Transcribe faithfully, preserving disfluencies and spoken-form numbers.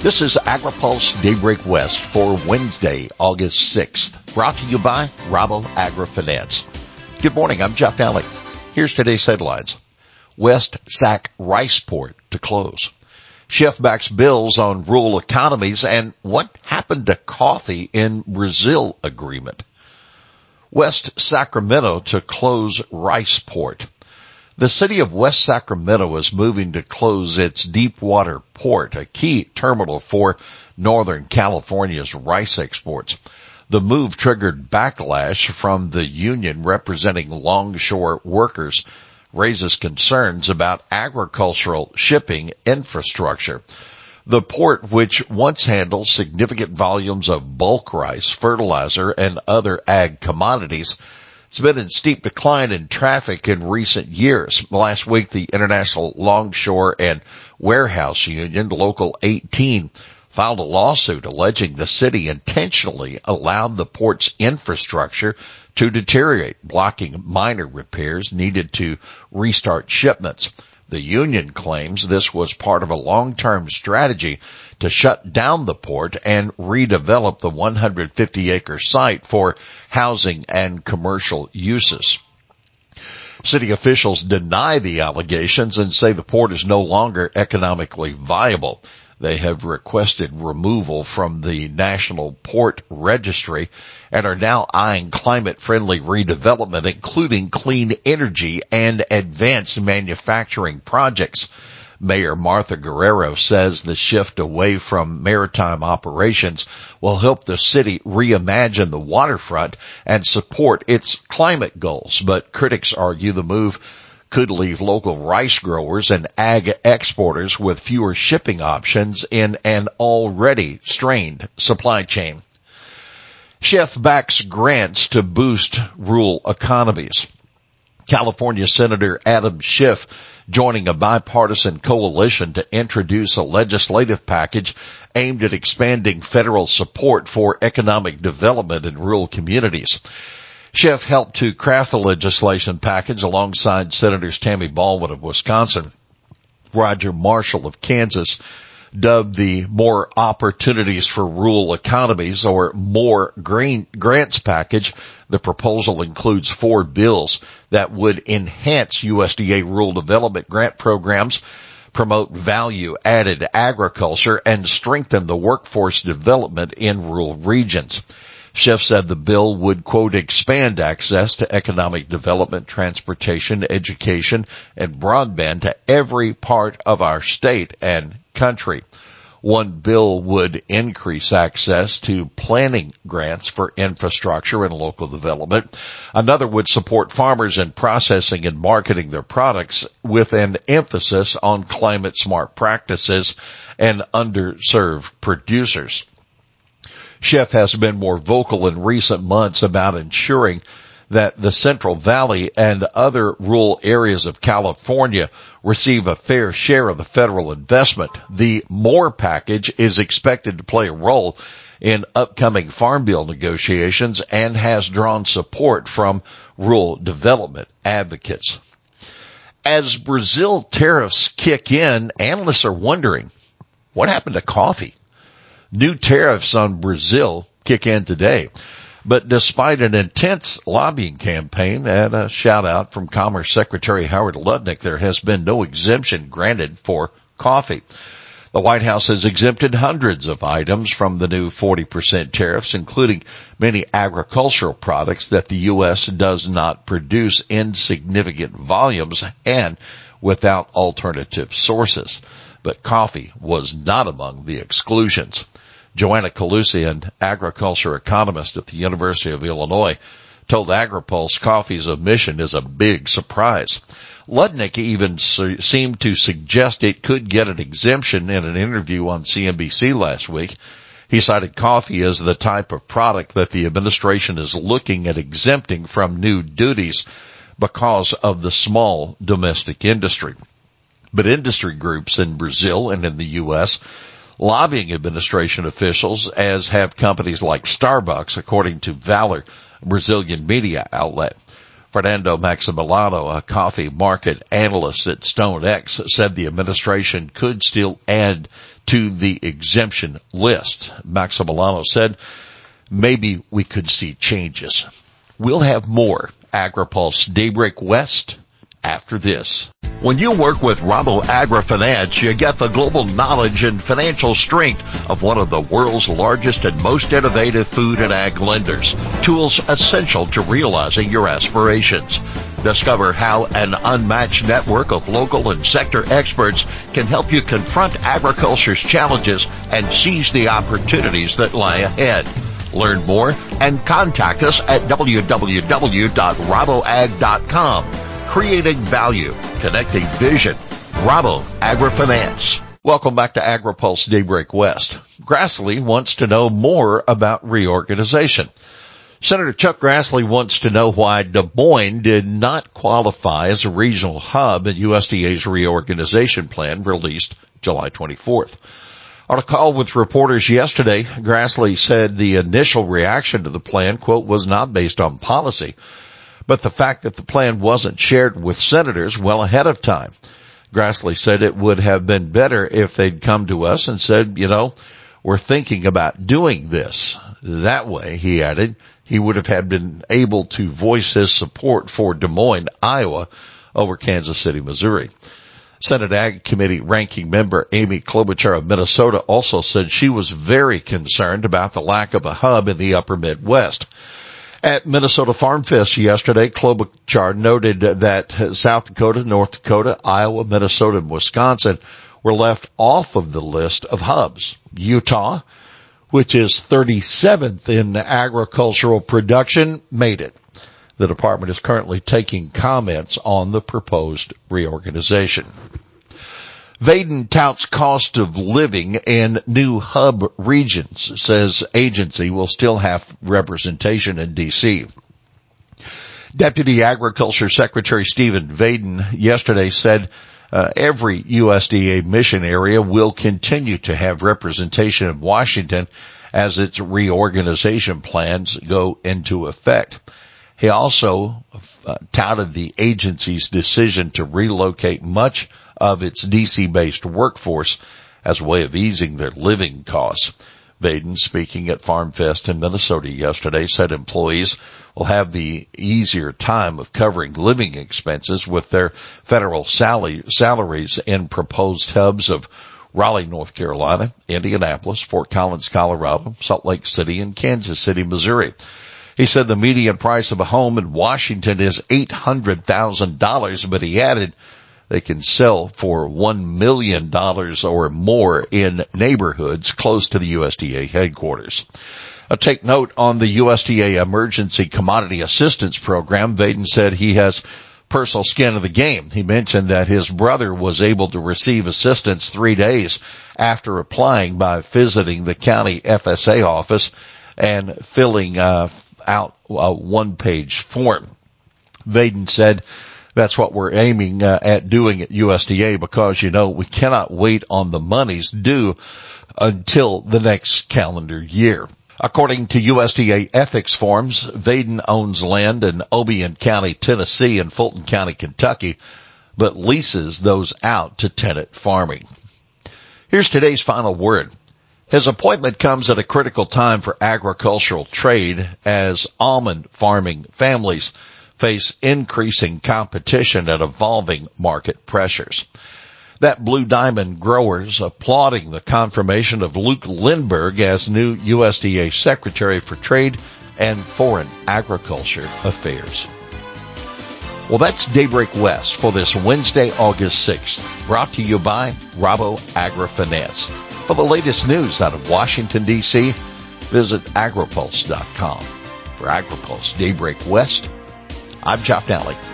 This is AgriPulse Daybreak West for Wednesday, August sixth, brought to you by Rabo AgriFinance. Good morning, I'm Jeff Alley. Here's today's headlines. West sack rice port to close. Schiff backs bills on rural economies, and what happened to coffee in Brazil agreement. West Sacramento to close rice port. The city of West Sacramento is moving to close its Deepwater port, a key terminal for Northern California's rice exports. The move triggered backlash from the union representing longshore workers, raises concerns about agricultural shipping infrastructure. The port, which once handled significant volumes of bulk rice, fertilizer, and other ag commodities, it's been in steep decline in traffic in recent years. Last week, the International Longshore and Warehouse Union, Local eighteen, filed a lawsuit alleging the city intentionally allowed the port's infrastructure to deteriorate, blocking minor repairs needed to restart shipments. The union claims this was part of a long-term strategy to shut down the port and redevelop the one hundred fifty acre site for housing and commercial uses. City officials deny the allegations and say the port is no longer economically viable. They have requested removal from the National Port Registry and are now eyeing climate-friendly redevelopment, including clean energy and advanced manufacturing projects. Mayor Martha Guerrero says the shift away from maritime operations will help the city reimagine the waterfront and support its climate goals, but critics argue the move could leave local rice growers and ag exporters with fewer shipping options in an already strained supply chain. Schiff backs grants to boost rural economies. California Senator Adam Schiff joining a bipartisan coalition to introduce a legislative package aimed at expanding federal support for economic development in rural communities. Schiff helped to craft the legislation package alongside Senators Tammy Baldwin of Wisconsin, Roger Marshall of Kansas, dubbed the More Opportunities for Rural Economies or More Green Grants package. The proposal includes four bills that would enhance U S D A rural development grant programs, promote value-added agriculture, and strengthen the workforce development in rural regions. Schiff said the bill would, quote, expand access to economic development, transportation, education, and broadband to every part of our state and country. One bill would increase access to planning grants for infrastructure and local development. Another would support farmers in processing and marketing their products with an emphasis on climate-smart practices and underserved producers. Schiff has been more vocal in recent months about ensuring that the Central Valley and other rural areas of California receive a fair share of the federal investment. The MORE package is expected to play a role in upcoming Farm Bill negotiations and has drawn support from rural development advocates. As Brazil tariffs kick in, analysts are wondering, what happened to coffee? New tariffs on Brazil kick in today. But despite an intense lobbying campaign and a shout-out from Commerce Secretary Howard Lutnick, there has been no exemption granted for coffee. The White House has exempted hundreds of items from the new forty percent tariffs, including many agricultural products that the U S does not produce in significant volumes and without alternative sources. But coffee was not among the exclusions. Joanna Calusi, an agriculture economist at the University of Illinois, told AgriPulse coffee's omission is a big surprise. Lutnick even su- seemed to suggest it could get an exemption in an interview on C N B C last week. He cited coffee as the type of product that the administration is looking at exempting from new duties because of the small domestic industry. But industry groups in Brazil and in the U S lobbying administration officials, as have companies like Starbucks, according to Valor, a Brazilian media outlet. Fernando Maximiliano, a coffee market analyst at StoneX, said the administration could still add to the exemption list. Maximiliano said maybe we could see changes. We'll have more AgriPulse Daybreak West after this. When you work with Rabo AgriFinance, you get the global knowledge and financial strength of one of the world's largest and most innovative food and ag lenders. Tools essential to realizing your aspirations. Discover how an unmatched network of local and sector experts can help you confront agriculture's challenges and seize the opportunities that lie ahead. Learn more and contact us at w w w dot rabo ag dot com. Creating value, connecting vision. Rabo AgriFinance. Welcome back to AgriPulse Daybreak West. Grassley wants to know more about reorganization. Senator Chuck Grassley wants to know why Des Moines did not qualify as a regional hub in U S D A's reorganization plan released July twenty-fourth. On a call with reporters yesterday, Grassley said the initial reaction to the plan, quote, was not based on policy, but the fact that the plan wasn't shared with senators well ahead of time. Grassley said it would have been better if they'd come to us and said, you know, we're thinking about doing this. That way, he added, he would have had been able to voice his support for Des Moines, Iowa, over Kansas City, Missouri. Senate Ag Committee ranking member Amy Klobuchar of Minnesota also said she was very concerned about the lack of a hub in the upper Midwest. At Minnesota Farm Fest yesterday, Klobuchar noted that South Dakota, North Dakota, Iowa, Minnesota, and Wisconsin were left off of the list of hubs. Utah, which is thirty-seventh in agricultural production, made it. The department is currently taking comments on the proposed reorganization. Vaden touts cost of living in new hub regions, says agency will still have representation in D C. Deputy Agriculture Secretary Stephen Vaden yesterday said uh, every U S D A mission area will continue to have representation in Washington as its reorganization plans go into effect. He also uh, touted the agency's decision to relocate much of its D C-based workforce as a way of easing their living costs. Vaden, speaking at Farm Fest in Minnesota yesterday, said employees will have the easier time of covering living expenses with their federal sal- salaries in proposed hubs of Raleigh, North Carolina, Indianapolis, Fort Collins, Colorado, Salt Lake City, and Kansas City, Missouri. He said the median price of a home in Washington is eight hundred thousand dollars, but he added they can sell for one million dollars or more in neighborhoods close to the U S D A headquarters. Uh, take note on the U S D A Emergency Commodity Assistance Program. Vaden said he has personal skin in the game. He mentioned that his brother was able to receive assistance three days after applying by visiting the county F S A office and filling uh, out a one-page form. Vaden said, that's what we're aiming uh, at doing at U S D A because, you know, we cannot wait on the monies due until the next calendar year. According to U S D A ethics forms, Vaden owns land in Obion County, Tennessee and Fulton County, Kentucky, but leases those out to tenant farming. Here's today's final word. His appointment comes at a critical time for agricultural trade as almond farming families face increasing competition and evolving market pressures. That Blue Diamond growers applauding the confirmation of Luke Lindbergh as new U S D A Secretary for Trade and Foreign Agriculture Affairs. Well, that's Daybreak West for this Wednesday, August sixth, brought to you by Rabo AgriFinance. For the latest news out of Washington, D C, visit agripulse dot com. For AgriPulse Daybreak West, I'm Jeff Nally.